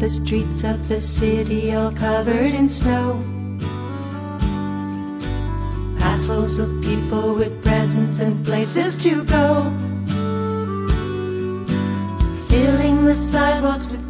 the streets of the city all covered in snow. Hassles of people with presents and places to go, filling the sidewalks with